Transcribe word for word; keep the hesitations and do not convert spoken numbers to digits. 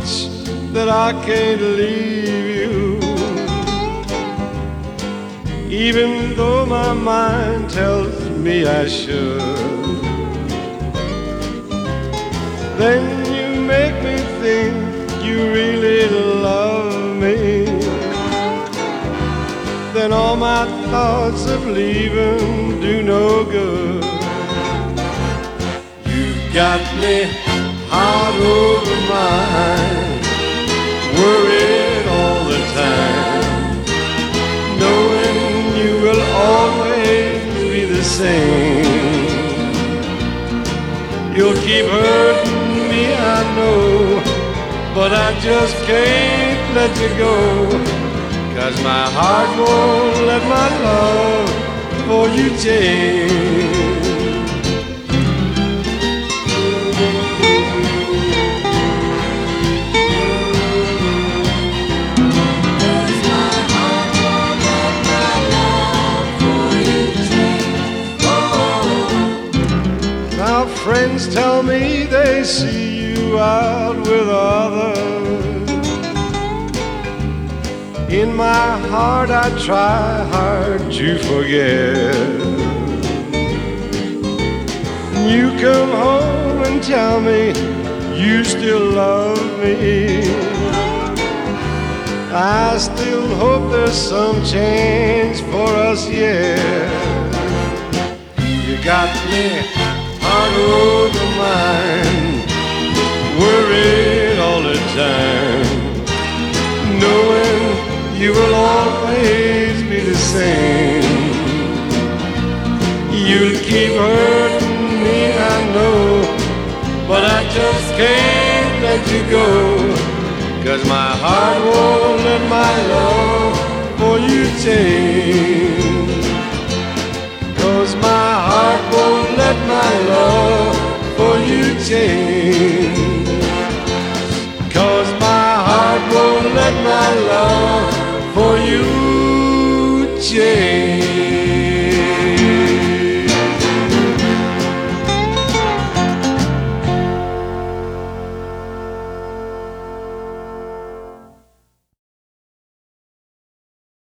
much that I can't leave you, even though my mind tells me I should. Then you make me think you really love me. Then all my thoughts of leaving do no good. You've got me heart over mind, worried all the time, knowing you will always be the same. You'll keep hurting me, I know, but I just can't let you go, 'cause my heart won't let my love for you change. Friends tell me they see you out with others. In my heart I try hard to forget. You come home and tell me you still love me. I still hope there's some change for us, yeah. You got me heart over mind, worried all the time, knowing you will always be the same. You'll keep hurting me, I know, but I just can't let you go, 'cause my heart won't let my love for you change. 'Cause my heart won't let my love for you change.